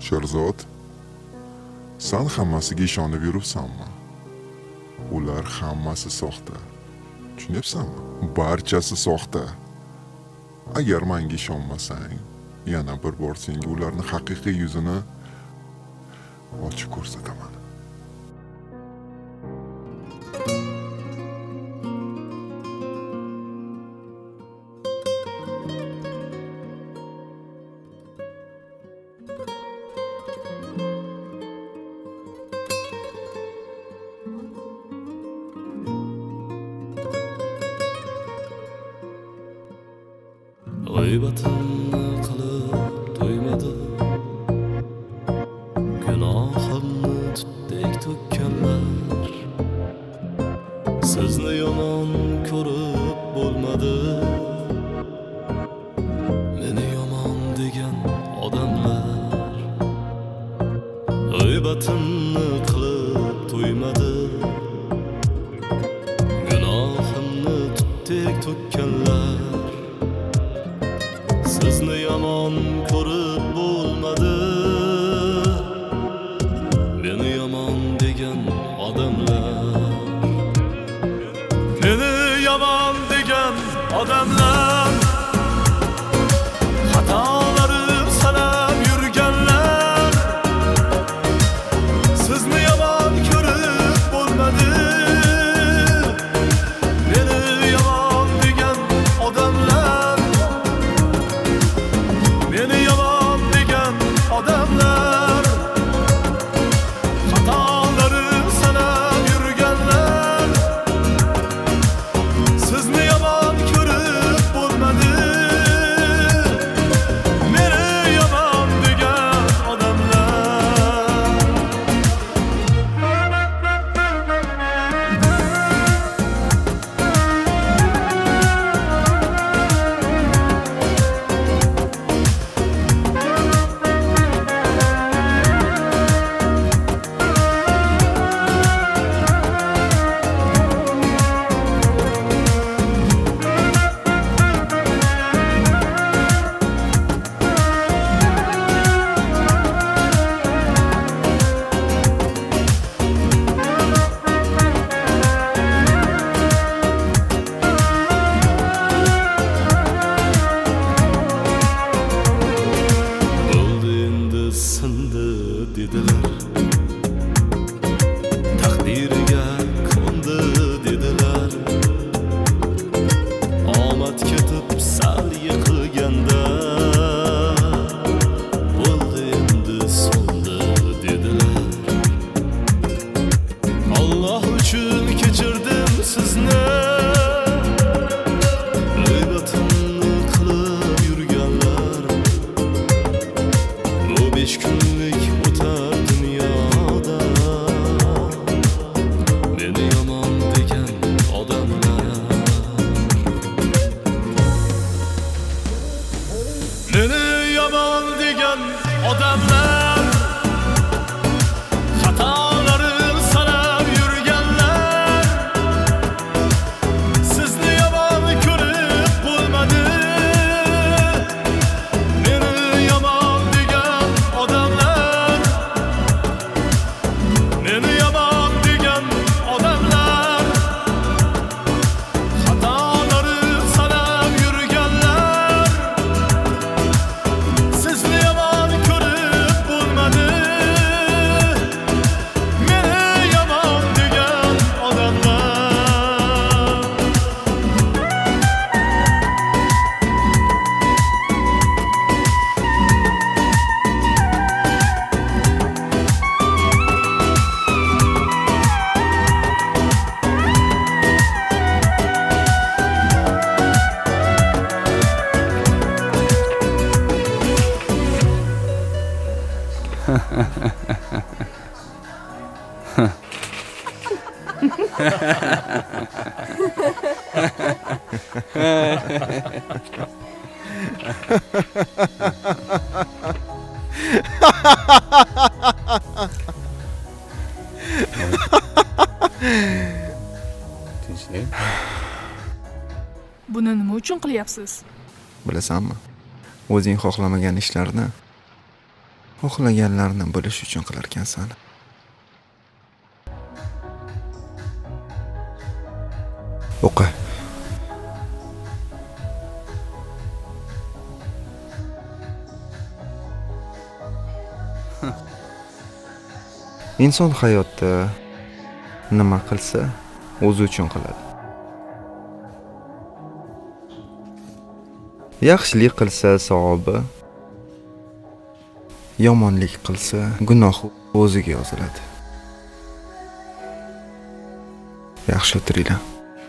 Sherzod, sen hammasiga ishonib yuribsanmi? Ular hammasi soxta. Tushunyapsanmi? Barchasi soxta. Agar menga ishonmasang, yana bir bor senga ularning haqiqiy yuzini ochib ko'rsataman. G'iybatimni qilib to'ymadi, gunohimni tutdek to'kkanlar. Sizni yomon ko'rib bo'lmadi, meni yomon degan odamlar. G'iybatimni qilib to'ymadi, gunohimni tutdek to'kkanlar. Sizni yomon ko'rib bo'lmadi, meni yomon degan odamlar. Meni yomon degan odamlar, xatolarim sanab yurganlar. Sizni yomon ko'rib bo'lmadi, meni yomon degan odamlar. Meni yomon degan odamlar, xatolarim sanab yurganlar. Sizni yomon ko'rib bo'lmadi, meni yomon degan odamlar. Bo'ldi endi sindi dedilar, taqdiriga ko'ndi dedilar. Omad ketib sal yiqilganda, bo'ldi endi so'ndi dedilar. Alloh uchun kechirdim sizni, g'iybatimni qilib yurganlar. Bu 5 kunlik o'tar dunyoda, meni yomon degan odamlar. Meni yomon degan odamlar, xatolarim sanab yurganlar. Sizni yomon ko'rib bo'lmadi, meni yomon degan odamlar. Meni yomon degan odamlar, xatolarim sanab yurganlar. Sizni yomon ko'rib bo'lmadi, meni yomon degan odamlar. Tinchlik. Buni nima uchun qilyapsiz? Bilasanmi? O'zing xohlamagan ishlarni xohlaganlarini bo'lish uchun qilarkansan. O'qi. Inson hayotda nima qilsa, o'zi uchun qiladi. Yaxshilik qilsa savobi, yomonlik qilsa gunohi o'ziga yoziladi. Yaxshi o'tiringlar.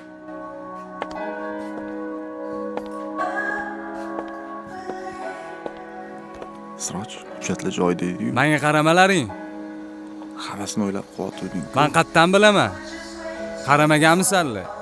Siroj, hujjatli joyda edi-yu. Menga qaramalaring. Hammasini o'ylab qo'yatding. Men qattan bilaman. Qaramaganmisanlar?